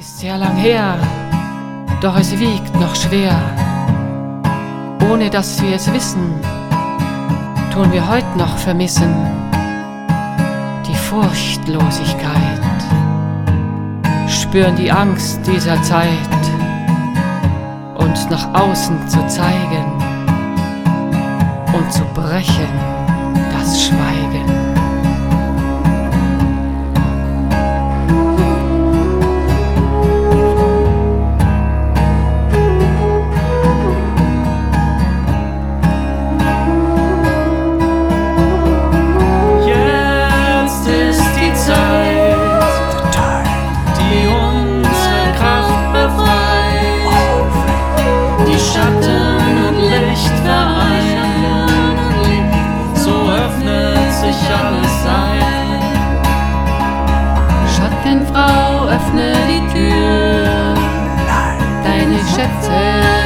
ist sehr lang her, doch es wiegt noch schwer. Ohne dass wir es wissen, tun wir heut noch vermissen die Furchtlosigkeit, spüren die Angst dieser Zeit, uns nach außen zu zeigen und zu brechen das Schweigen. Schattenfrau, öffne die Tür, deine Schätze